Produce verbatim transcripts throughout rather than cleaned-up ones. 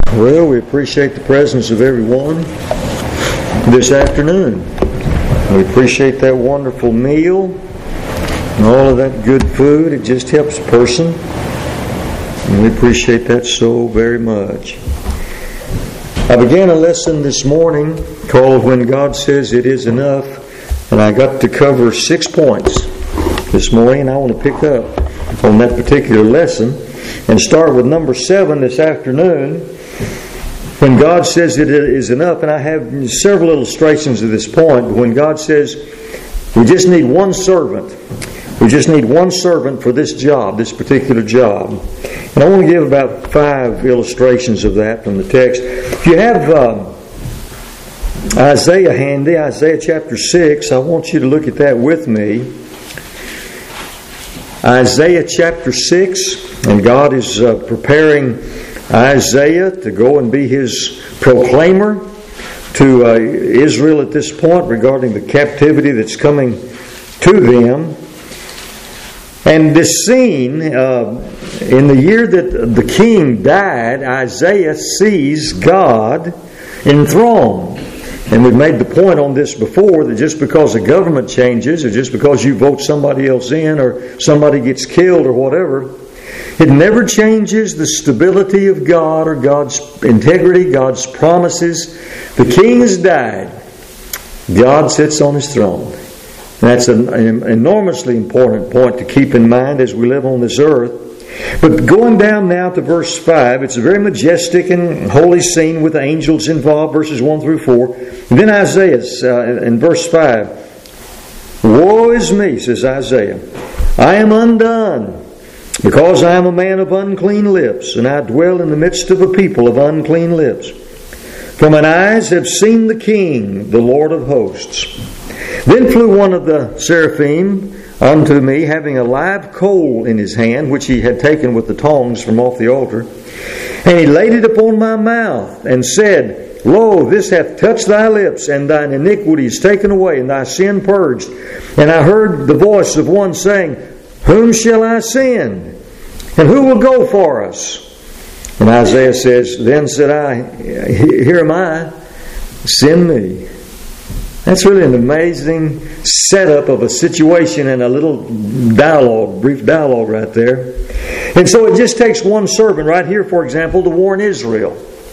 Well, we appreciate the presence of everyone this afternoon. We appreciate that wonderful meal and all of that good food. It just helps a person. And we appreciate that so very much. I began a lesson this morning called When God Says It Is Enough, and I got to cover six points this morning, and I want to pick up on that particular lesson and start with number seven this afternoon. When God says it is enough, and I have several illustrations of this point, but when God says we just need one servant, we just need one servant for this job, this particular job. And I want to give about five illustrations of that from the text. If you have uh, Isaiah handy, Isaiah chapter six, I want you to look at that with me. Isaiah chapter six, and God is uh, preparing Isaiah to go and be his proclaimer to uh, Israel at this point regarding the captivity that's coming to them. And this scene, uh, in the year that the king died, Isaiah sees God enthroned. And we've made the point on this before that just because the government changes, or just because you vote somebody else in, or somebody gets killed or whatever, it never changes the stability of God or God's integrity, God's promises. The king has died. God sits on his throne. And that's an enormously important point to keep in mind as we live on this earth. But going down now to verse five, it's a very majestic and holy scene with angels involved, verses one through four. And then Isaiah, uh, in verse five, "Woe is me," says Isaiah, "I am undone, because I am a man of unclean lips, and I dwell in the midst of a people of unclean lips. For mine eyes have seen the King, the Lord of hosts. Then flew one of the seraphim unto me, having a live coal in his hand, which he had taken with the tongs from off the altar. And he laid it upon my mouth, and said, Lo, this hath touched thy lips, and thine iniquity is taken away, and thy sin purged. And I heard the voice of one saying, Whom shall I send? And who will go for us? And Isaiah says, Then said I, Here am I, send me." That's really an amazing setup of a situation and a little dialogue, brief dialogue right there. And so it just takes one servant right here, for example, to warn Israel.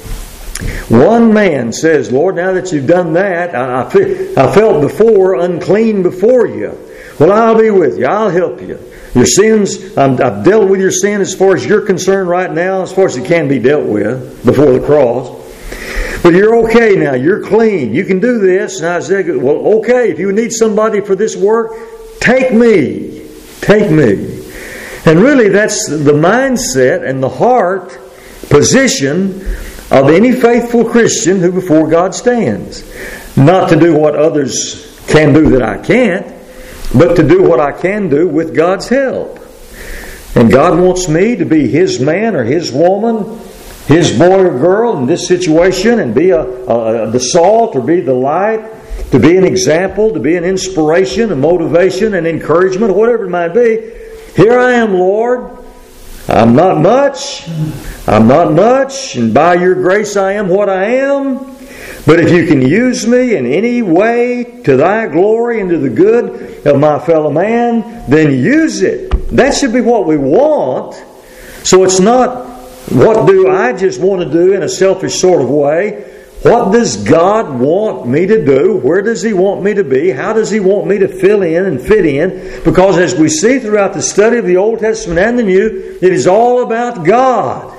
One man says, Lord, now that you've done that, I, I felt before unclean before you. Well, I'll be with you. I'll help you. Your sins, I'm, I've dealt with your sin as far as you're concerned right now, as far as it can be dealt with before the cross. But you're okay now. You're clean. You can do this. And Isaiah goes, well, okay, if you need somebody for this work, take me. Take me. And really that's the mindset and the heart position of any faithful Christian who before God stands. Not to do what others can do that I can't, but to do what I can do with God's help. And God wants me to be His man or His woman, His boy or girl in this situation, and be a, a, the salt or be the light, to be an example, to be an inspiration, a motivation, an encouragement, whatever it might be. Here I am, Lord. I'm not much. I'm not much. And by your grace I am what I am. But if you can use me in any way to thy glory and to the good of my fellow man, then use it. That should be what we want. So it's not, what do I just want to do in a selfish sort of way? What does God want me to do? Where does He want me to be? How does He want me to fill in and fit in? Because as we see throughout the study of the Old Testament and the New, it is all about God.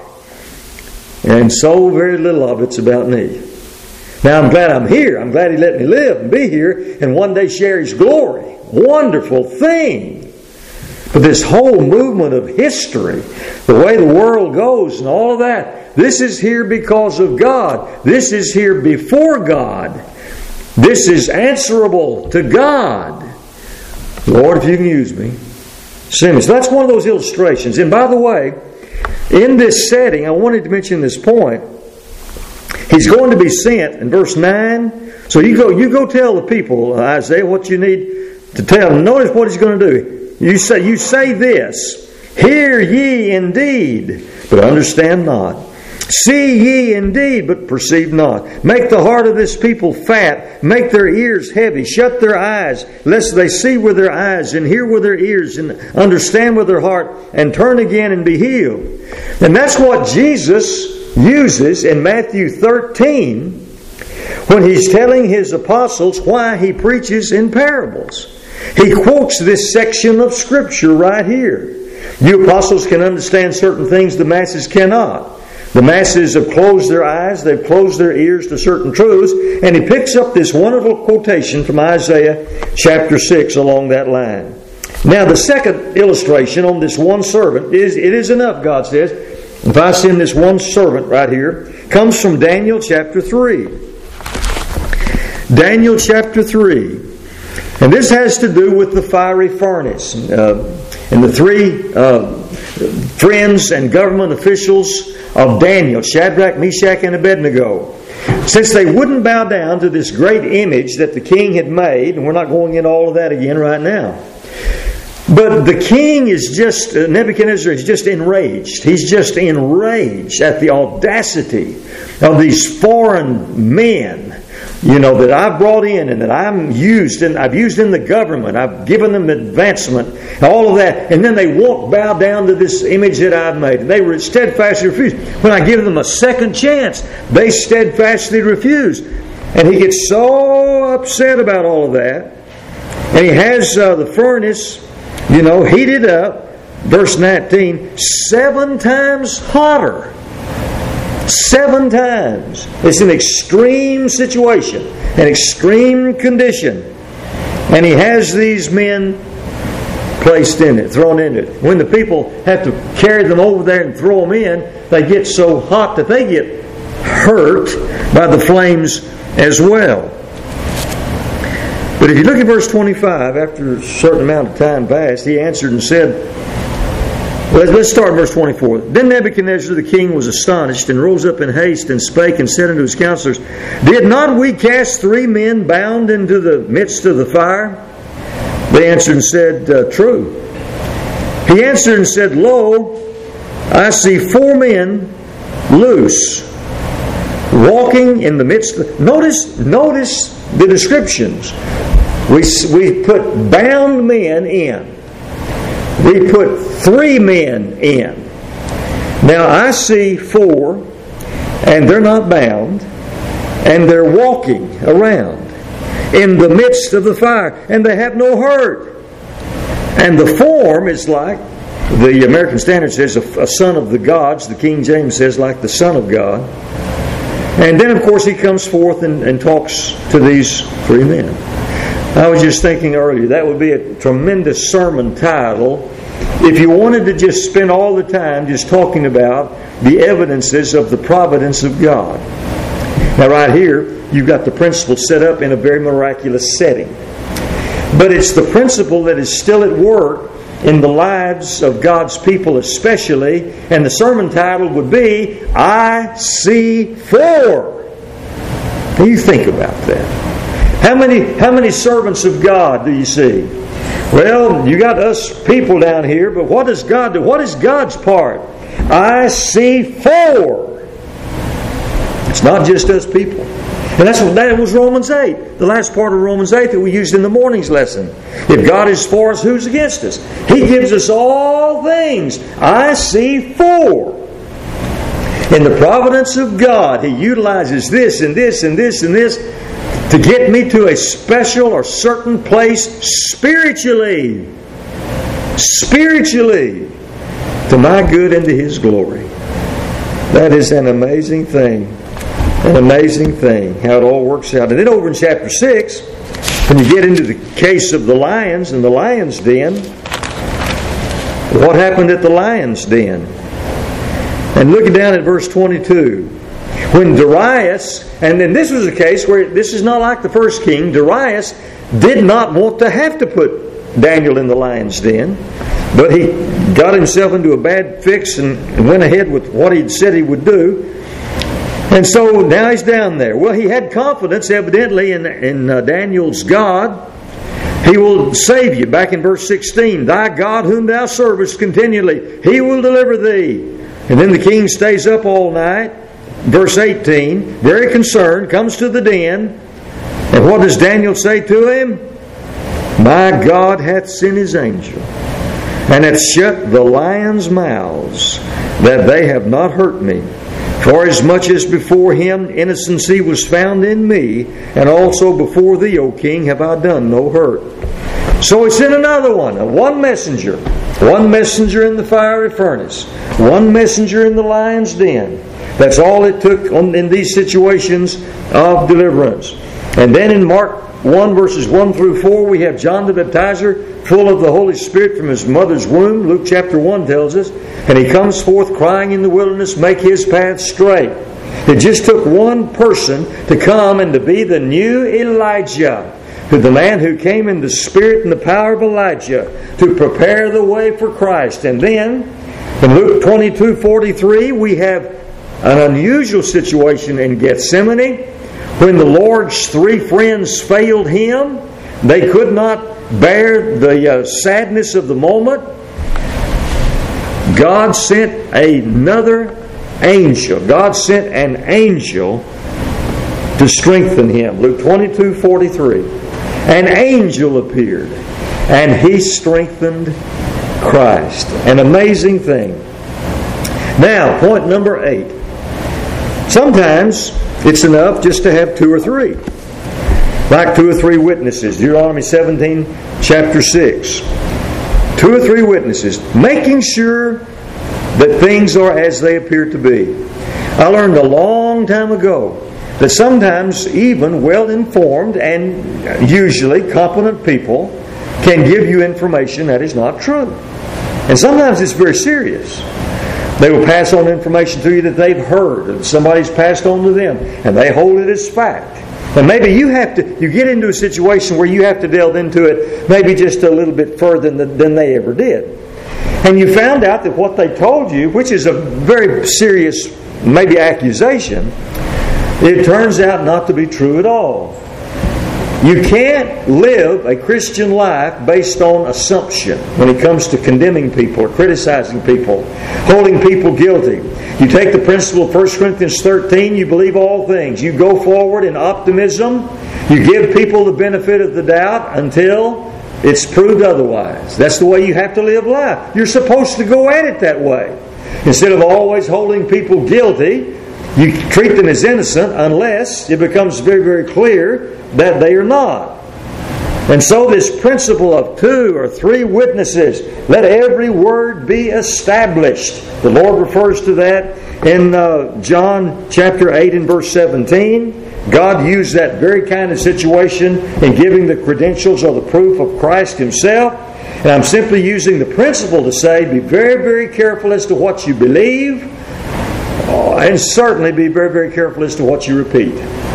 And so very little of it's about me. Now I'm glad I'm here. I'm glad He let me live and be here and one day share His glory. Wonderful thing. But this whole movement of history, the way the world goes and all of that, this is here because of God. This is here before God. This is answerable to God. Lord, if you can use me, send me. So that's one of those illustrations. And by the way, in this setting, I wanted to mention this point. He's going to be sent in verse nine. So you go, you go tell the people, Isaiah, what you need to tell them. Notice what He's going to do. You say, you say this, Hear ye indeed, but understand not. See ye indeed, but perceive not. Make the heart of this people fat. Make their ears heavy. Shut their eyes, lest they see with their eyes, and hear with their ears, and understand with their heart, and turn again and be healed. And that's what Jesus uses in Matthew thirteen when He's telling His apostles why He preaches in parables. He quotes this section of Scripture right here. You apostles can understand certain things the masses cannot. The masses have closed their eyes, they've closed their ears to certain truths, and he picks up this wonderful quotation from Isaiah chapter six along that line. Now the second illustration on this one servant is, it is enough, God says, if I send this one servant right here, comes from Daniel chapter three. Daniel chapter three. And this has to do with the fiery furnace. Uh, and the three uh, friends and government officials of Daniel, Shadrach, Meshach, and Abednego, since they wouldn't bow down to this great image that the king had made, and we're not going into all of that again right now. But the king is just, uh, Nebuchadnezzar is just enraged. He's just enraged at the audacity of these foreign men, you know, that I've brought in and that I'm used and I've used in the government. I've given them advancement, all of that. And then they won't bow down to this image that I've made. And they were steadfastly refused. When I give them a second chance, they steadfastly refuse. And he gets so upset about all of that. And he has uh, the furnace, you know, heated up, verse nineteen, seven times hotter. Seven times. It's an extreme situation, an extreme condition. And he has these men placed in it, thrown in it. When the people have to carry them over there and throw them in, they get so hot that they get hurt by the flames as well. But if you look at verse twenty-five, after a certain amount of time passed, he answered and said, let's start verse twenty-four. Then Nebuchadnezzar the king was astonished, and rose up in haste, and spake, and said unto his counselors, Did not we cast three men bound into the midst of the fire? They answered and said, uh, True. He answered and said, Lo, I see four men loose, walking in the midst of... Notice, notice the descriptions. We, we put bound men in. We put three men in. Now I see four, and they're not bound, and they're walking around in the midst of the fire, and they have no hurt. And the form is like, the American Standard says, a, a son of the gods. The King James says, like the Son of God. And then, of course, he comes forth and, and talks to these three men. I was just thinking earlier, that would be a tremendous sermon title if you wanted to just spend all the time just talking about the evidences of the providence of God. Now right here, you've got the principle set up in a very miraculous setting. But it's the principle that is still at work in the lives of God's people especially, and the sermon title would be, I see four. Now you think about that. How many, how many servants of God do you see? Well, you got us people down here, but what does God do? What is God's part? I see four. It's not just us people. And that's what that was Romans eight. The last part of Romans eight that we used in the morning's lesson. If God is for us, who's against us? He gives us all things. I see four. In the providence of God, He utilizes this and this and this and this to get me to a special or certain place spiritually. Spiritually. To my good and to His glory. That is an amazing thing. An amazing thing. How it all works out. And then over in chapter six, when you get into the case of the lions and the lion's den, what happened at the lion's den? And looking down at verse twenty-two. When Darius, and then this was a case where this is not like the first king, Darius did not want to have to put Daniel in the lion's den, but he got himself into a bad fix and went ahead with what he'd said he would do. And so now he's down there. Well, he had confidence evidently in, in uh, Daniel's God. He will save you. Back in verse sixteen, Thy God whom thou servest continually, He will deliver thee. And then the king stays up all night. Verse eighteen, very concerned, comes to the den. And what does Daniel say to him? My God hath sent His angel, and hath shut the lions' mouths, that they have not hurt me. For as much as before Him innocency was found in me, and also before thee, O king, have I done no hurt. So He sent another one, one messenger. One messenger in the fiery furnace. One messenger in the lion's den. That's all it took on, in these situations of deliverance. And then in Mark one verses one through four, we have John the Baptizer full of the Holy Spirit from his mother's womb. Luke chapter one tells us. And he comes forth crying in the wilderness, make His path straight. It just took one person to come and to be the new Elijah. To the man who came in the spirit and the power of Elijah to prepare the way for Christ. And then in Luke twenty-two forty-three, we have an unusual situation in Gethsemane. When the Lord's three friends failed Him, they could not bear the uh, sadness of the moment. God sent another angel. God sent an angel to strengthen him. Luke twenty-two forty-three. An angel appeared, and he strengthened Christ. An amazing thing. Now, point number eight. Sometimes it's enough just to have two or three. Like two or three witnesses. Deuteronomy seventeen, chapter six. Two or three witnesses. Making sure that things are as they appear to be. I learned a long time ago that sometimes even well-informed and usually competent people can give you information that is not true. And sometimes it's very serious. They will pass on information to you that they've heard, and somebody's passed on to them, and they hold it as fact. And maybe you have to, you get into a situation where you have to delve into it maybe just a little bit further than, than they ever did. And you found out that what they told you, which is a very serious, maybe accusation, it turns out not to be true at all. You can't live a Christian life based on assumption when it comes to condemning people or criticizing people, holding people guilty. You take the principle of First Corinthians thirteen, you believe all things. You go forward in optimism. You give people the benefit of the doubt until it's proved otherwise. That's the way you have to live life. You're supposed to go at it that way. Instead of always holding people guilty, you treat them as innocent unless it becomes very, very clear that they are not. And so this principle of two or three witnesses, let every word be established. The Lord refers to that in uh, John chapter eight and verse seventeen. God used that very kind of situation in giving the credentials or the proof of Christ Himself. And I'm simply using the principle to say, be very, very careful as to what you believe. And certainly be very, very careful as to what you repeat.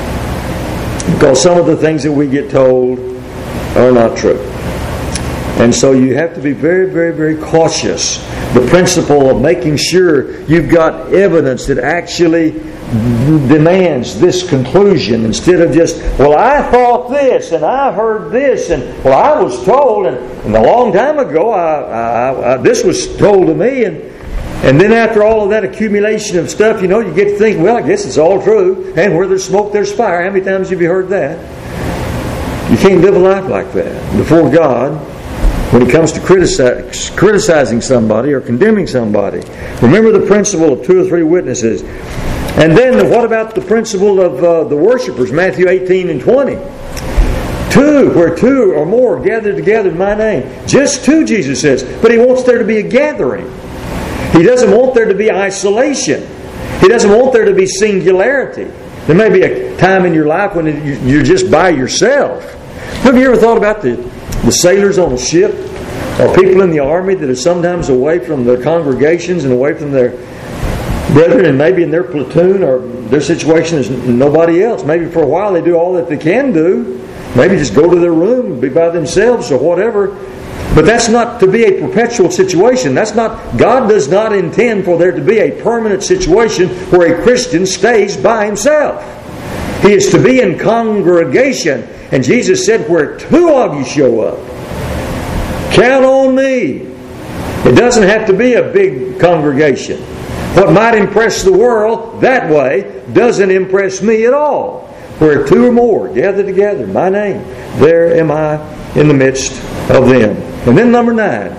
Because some of the things that we get told are not true. And so you have to be very, very, very cautious. The principle of making sure you've got evidence that actually demands this conclusion instead of just, well, I thought this and I heard this and, well, I was told and, and a long time ago I, I, I, this was told to me and And then after all of that accumulation of stuff, you know, you get to think, well, I guess it's all true. And where there's smoke, there's fire. How many times have you heard that? You can't live a life like that before God when it comes to criticize, criticizing somebody or condemning somebody. Remember the principle of two or three witnesses. And then what about the principle of uh, the worshipers? Matthew eighteen and twenty. Two, where two or more are gathered together in my name. Just two, Jesus says. But He wants there to be a gathering. He doesn't want there to be isolation. He doesn't want there to be singularity. There may be a time in your life when you're just by yourself. Have you ever thought about the, the sailors on a ship or people in the army that are sometimes away from their congregations and away from their brethren and maybe in their platoon or their situation is nobody else. Maybe for a while they do all that they can do. Maybe just go to their room and be by themselves or whatever. But that's not to be a perpetual situation. That's not, God does not intend for there to be a permanent situation where a Christian stays by himself. He is to be in congregation. And Jesus said, where two of you show up, count on me. It doesn't have to be a big congregation. What might impress the world that way doesn't impress me at all. Where two or more gather together in my name, there am I in the midst of them. And then number nine,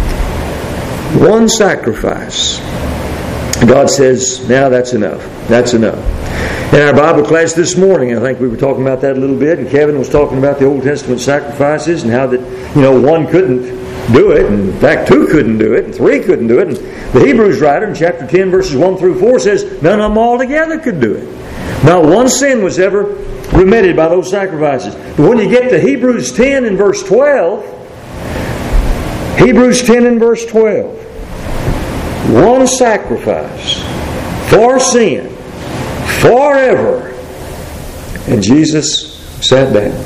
one sacrifice. God says, now that's enough. That's enough. In our Bible class this morning, I think we were talking about that a little bit, and Kevin was talking about the Old Testament sacrifices and how that, you know, one couldn't do it, and in fact two couldn't do it, and three couldn't do it. And the Hebrews writer in chapter ten verses one through four says none of them altogether could do it. Not one sin was ever remitted by those sacrifices. But when you get to Hebrews ten and verse twelve, Hebrews ten and verse twelve, one sacrifice for sin forever, and Jesus sat down.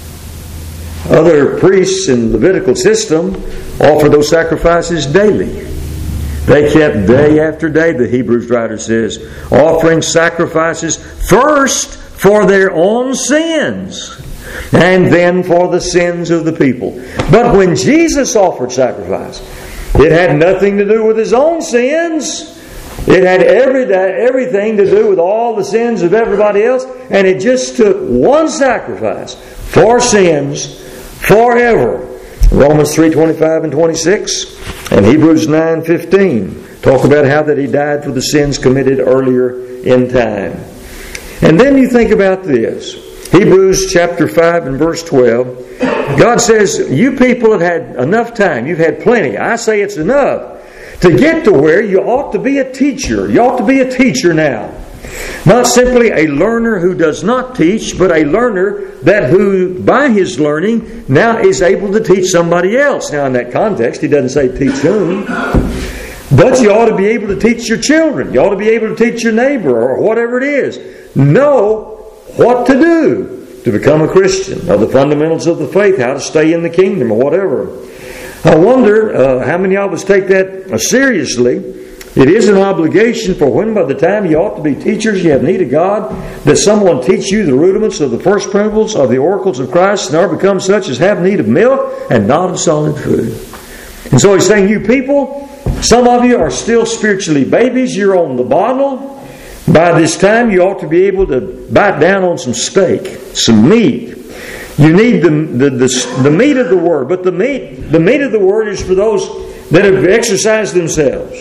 Other priests in the Levitical system offer those sacrifices daily. They kept day after day, the Hebrews writer says, offering sacrifices first for their own sins and then for the sins of the people. But when Jesus offered sacrifice, it had nothing to do with His own sins. It had every, everything to do with all the sins of everybody else, and it just took one sacrifice for sins forever. Romans three twenty-five and twenty-six and Hebrews nine fifteen talk about how that He died for the sins committed earlier in time. And then you think about this. Hebrews chapter five and verse twelve. God says, you people have had enough time. You've had plenty. I say it's enough to get to where you ought to be a teacher. You ought to be a teacher now. Not simply a learner who does not teach, but a learner that who, by his learning, now is able to teach somebody else. Now, in that context, he doesn't say teach whom. But you ought to be able to teach your children. You ought to be able to teach your neighbor or whatever it is. Know what to do to become a Christian, or the fundamentals of the faith, how to stay in the kingdom or whatever. I wonder uh, how many of us take that seriously. It is an obligation for when by the time you ought to be teachers, you have need of God, that someone teach you the rudiments of the first principles of the oracles of Christ, and are become such as have need of milk and not of solid food. And so He's saying, you people, some of you are still spiritually babies. You're on the bottle. By this time, you ought to be able to bite down on some steak, some meat. You need the, the, the, the meat of the Word. But the meat, the meat of the Word is for those that have exercised themselves.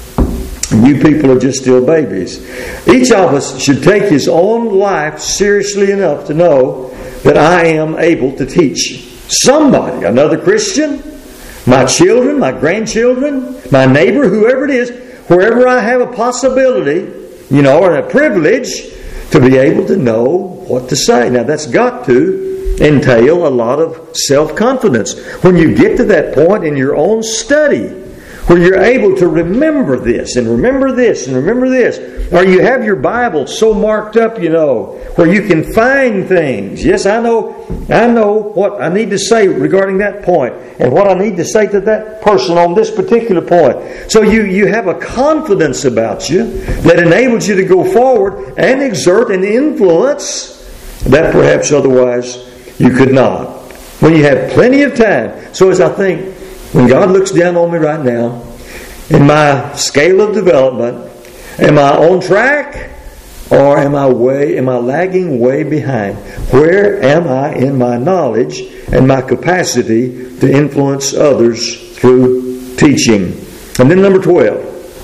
You people are just still babies. Each of us should take his own life seriously enough to know that I am able to teach somebody, another Christian, my children, my grandchildren, my neighbor, whoever it is, wherever I have a possibility, you know, or a privilege to be able to know what to say. Now that's got to entail a lot of self-confidence. When you get to that point in your own study, where you're able to remember this and remember this and remember this, or you have your Bible so marked up, you know, where you can find things. Yes, I know, I know what I need to say regarding that point, and what I need to say to that person on this particular point. So you, you have a confidence about you that enables you to go forward and exert an influence that perhaps otherwise you could not. When you have plenty of time. So as I think, when God looks down on me right now, in my scale of development, am I on track, or am I way, am I lagging way behind? Where am I in my knowledge and my capacity to influence others through teaching? And then number twelve,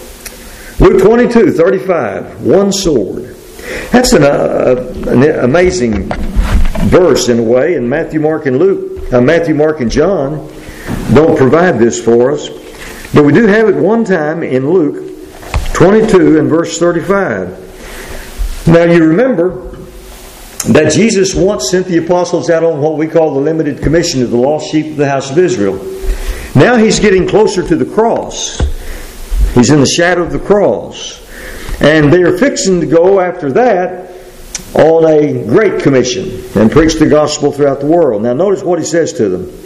Luke twenty-two thirty-five, one sword. That's an, uh, an amazing verse in a way. And Matthew, Mark, and Luke, uh, Matthew, Mark, and John don't provide this for us, but we do have it one time in Luke twenty-two and verse thirty-five. Now you remember that Jesus once sent the apostles out on what we call the limited commission of the lost sheep of the house of Israel. Now He's getting closer to the cross. He's in the shadow of the cross, and they are fixing to go after that on a great commission and preach the gospel throughout the world. Now notice what He says to them.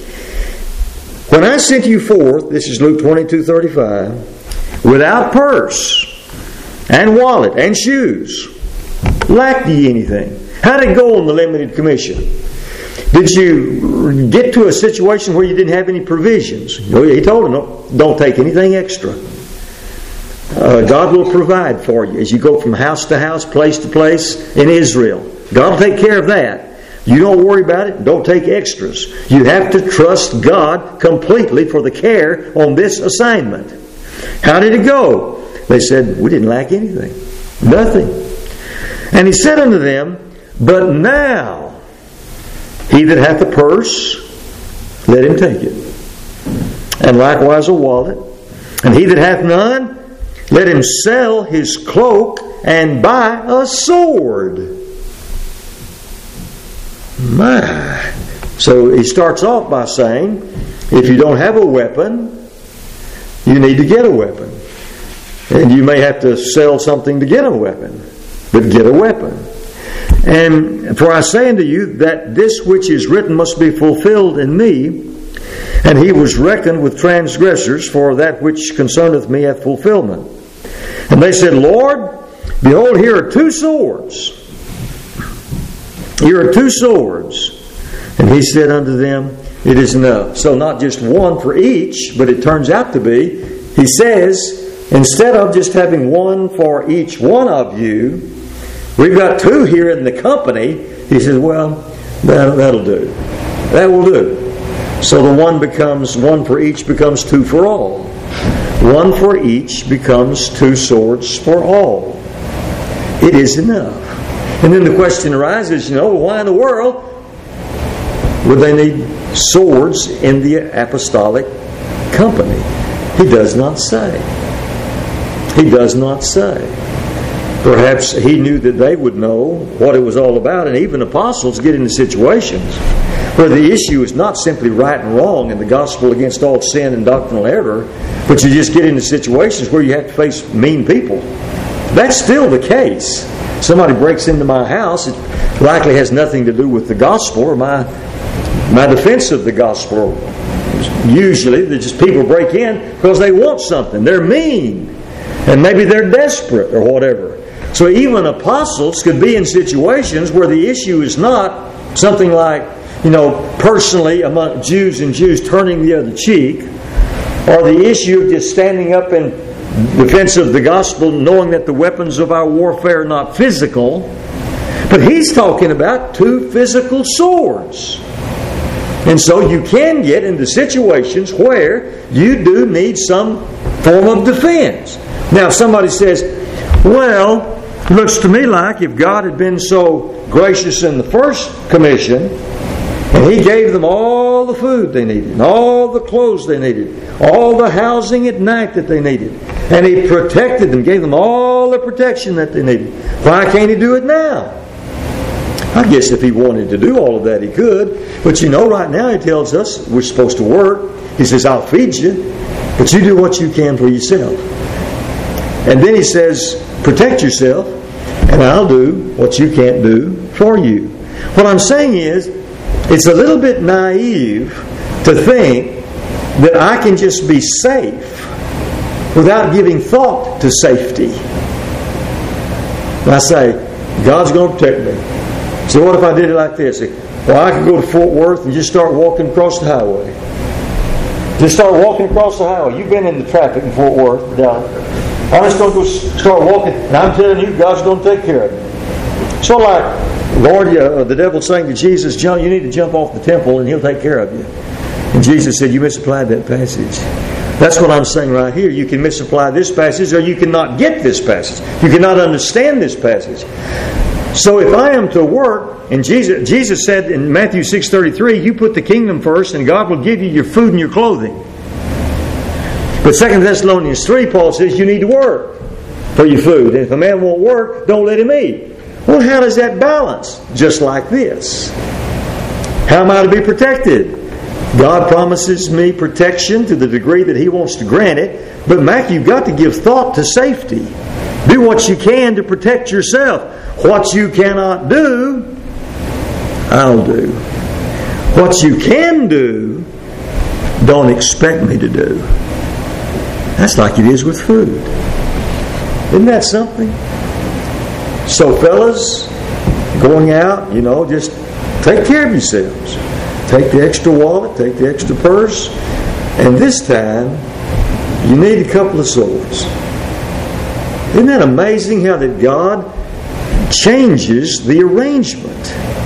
When I sent you forth, this is Luke twenty-two thirty-five, without purse and wallet and shoes, lacked ye anything? How did it go on the limited commission? Did you get to a situation where you didn't have any provisions? He told them, don't take anything extra. uh, God will provide for you as you go from house to house, place to place in Israel. God will take care of that. You don't worry about it. Don't take extras. You have to trust God completely for the care on this assignment. How did it go? They said, we didn't lack anything. Nothing. And he said unto them, but now he that hath a purse, let him take it. And likewise a wallet. And he that hath none, let him sell his cloak and buy a sword. My. So he starts off by saying, if you don't have a weapon, you need to get a weapon. And you may have to sell something to get a weapon. But get a weapon. And for I say unto you that this which is written must be fulfilled in me. And he was reckoned with transgressors, for that which concerneth me hath fulfillment. And they said, Lord, behold, here are two swords. Here are two swords. And he said unto them, it is enough. So not just one for each, but it turns out to be, he says, instead of just having one for each one of you, we've got two here in the company. He says, well, that, that'll do. That will do. So the one becomes, one for each becomes two for all. One for each becomes two swords for all. It is enough. And then the question arises, you know, why in the world would they need swords in the apostolic company? He does not say. He does not say. Perhaps he knew that they would know what it was all about, and even apostles get into situations where the issue is not simply right and wrong and the gospel against all sin and doctrinal error, but you just get into situations where you have to face mean people. That's still the case. Somebody breaks into my house, it likely has nothing to do with the gospel or my my defense of the gospel. Usually, they're just people break in because they want something. They're mean. And maybe they're desperate or whatever. So even apostles could be in situations where the issue is not something like, you know, personally among Jews and Jews turning the other cheek, or the issue of just standing up in defense of the gospel, knowing that the weapons of our warfare are not physical. But he's talking about two physical swords. And so you can get into situations where you do need some form of defense. Now if somebody says, well, it looks to me like if God had been so gracious in the first commission, and He gave them all the food they needed, and all the clothes they needed, all the housing at night that they needed, and He protected them, gave them all the protection that they needed. Why can't He do it now? I guess if He wanted to do all of that, He could. But you know, right now He tells us we're supposed to work. He says, I'll feed you, but you do what you can for yourself. And then He says, protect yourself, and I'll do what you can't do for you. What I'm saying is, it's a little bit naive to think that I can just be safe without giving thought to safety. And I say, God's going to protect me. So what if I did it like this? Well, I could go to Fort Worth and just start walking across the highway. Just start walking across the highway. You've been in the traffic in Fort Worth, down. I'm just going to go start walking, and I'm telling you, God's going to take care of it. So like, Lord, uh, the devil's saying to Jesus, John, you need to jump off the temple and He'll take care of you. And Jesus said, you misapplied that passage. That's what I'm saying right here. You can misapply this passage, or you cannot get this passage. You cannot understand this passage. So if I am to work, and Jesus, Jesus said in Matthew six thirty-three, you put the kingdom first and God will give you your food and your clothing. But Second Thessalonians three, Paul says you need to work for your food. And if a man won't work, don't let him eat. Well, how does that balance? Just like this. How am I to be protected? God promises me protection to the degree that He wants to grant it. But Mac, you've got to give thought to safety. Do what you can to protect yourself. What you cannot do, I'll do. What you can do, don't expect me to do. That's like it is with food. Isn't that something? So fellas, going out, you know, just take care of yourselves. Take the extra wallet, take the extra purse, and this time, you need a couple of swords. Isn't that amazing how that God changes the arrangement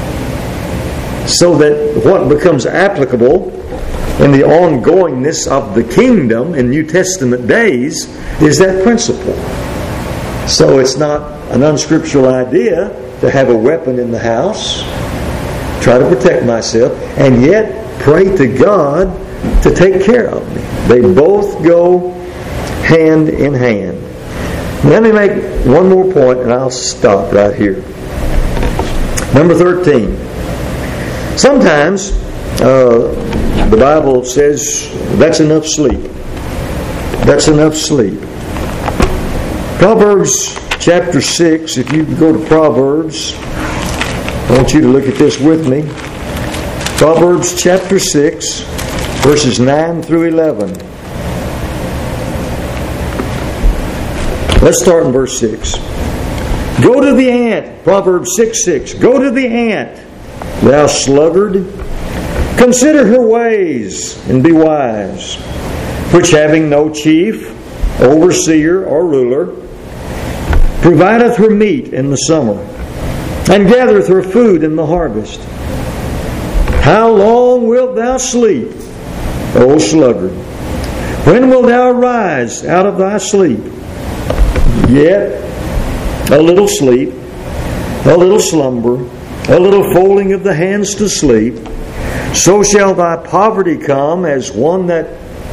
so that what becomes applicable in the ongoingness of the kingdom in New Testament days is that principle. So it's not an unscriptural idea to have a weapon in the house, try to protect myself, and yet pray to God to take care of me. They both go hand in hand. Let me make one more point and I'll stop right here. Number thirteen. Sometimes uh, the Bible says that's enough sleep. That's enough sleep. Proverbs chapter six, if you go to Proverbs, I want you to look at this with me. Proverbs chapter six, verses nine through eleven. Let's start in verse six. Go to the ant, Proverbs six six. Go to the ant, thou sluggard. Consider her ways, and be wise. Which having no chief, overseer, or ruler, provideth her meat in the summer, and gathereth her food in the harvest. How long wilt thou sleep, O sluggard? When wilt thou arise out of thy sleep? Yet a little sleep, a little slumber, a little folding of the hands to sleep, so shall thy poverty come as one that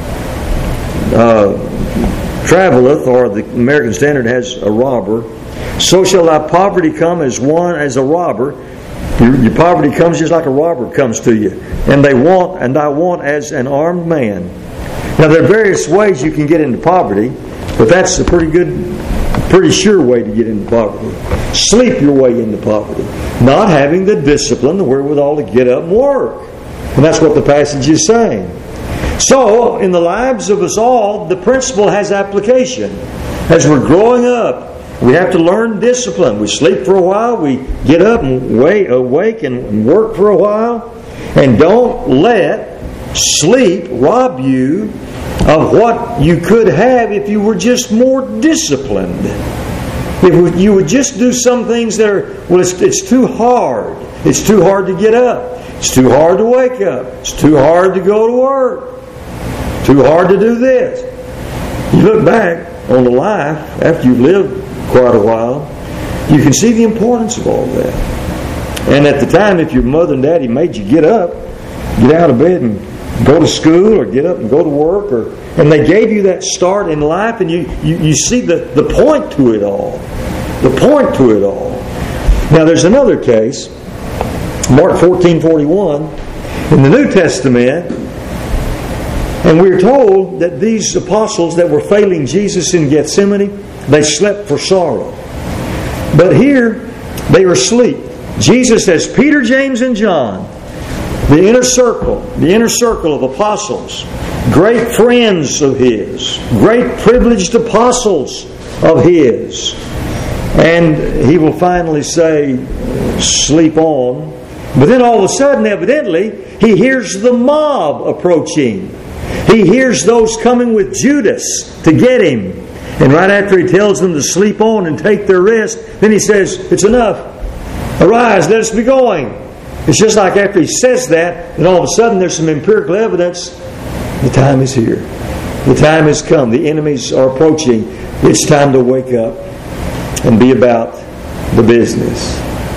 uh, traveleth, or the American Standard has a robber. So shall thy poverty come as one as a robber. Your, your poverty comes just like a robber comes to you, and they want and thy want as an armed man. Now there are various ways you can get into poverty, but that's a pretty good, pretty sure way to get into poverty. Sleep your way into poverty, not having the discipline, the wherewithal to get up and work. And that's what the passage is saying. So, in the lives of us all, the principle has application. As we're growing up, we have to learn discipline. We sleep for a while, we get up and wake, awake and work for a while. And don't let sleep rob you of what you could have if you were just more disciplined. If you would just do some things that are, well, it's, it's too hard. It's too hard to get up. It's too hard to wake up. It's too hard to go to work. Too hard to do this. You look back on the life after you've lived quite a while, you can see the importance of all that. And at the time, if your mother and daddy made you get up, get out of bed and go to school, or get up and go to work, or and they gave you that start in life, and you, you, you see the, the point to it all. The point to it all. Now there's another case, Mark fourteen forty-one, in the New Testament, and we're told that these apostles that were failing Jesus in Gethsemane, they slept for sorrow. But here, they are asleep. Jesus has Peter, James, and John, the inner circle, the inner circle of apostles, great friends of His, great privileged apostles of His. And He will finally say, sleep on. But then all of a sudden, evidently, He hears the mob approaching. He hears those coming with Judas to get Him. And right after He tells them to sleep on and take their rest, then He says, it's enough. Arise, let us be going. It's just like after He says that, and all of a sudden there's some empirical evidence. The time is here. The time has come. The enemies are approaching. It's time to wake up and be about the business.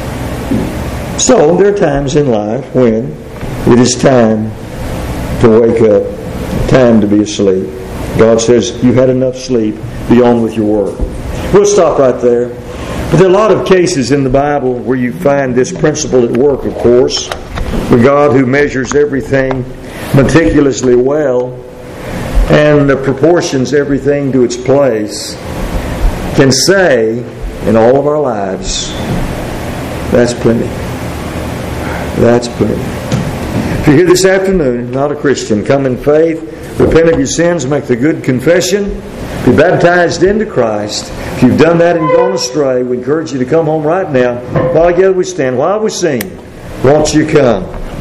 So there are times in life when it is time to wake up, time to be asleep. God says, you had enough sleep, be on with your work. We'll stop right there. But there are a lot of cases in the Bible where you find this principle at work, of course. The God who measures everything meticulously well and proportions everything to its place can say in all of our lives, that's plenty. That's plenty. If you're here this afternoon, not a Christian, come in faith, repent of your sins, make the good confession, be baptized into Christ. If you've done that and gone astray, we encourage you to come home right now. While together we stand, while we sing, won't you come?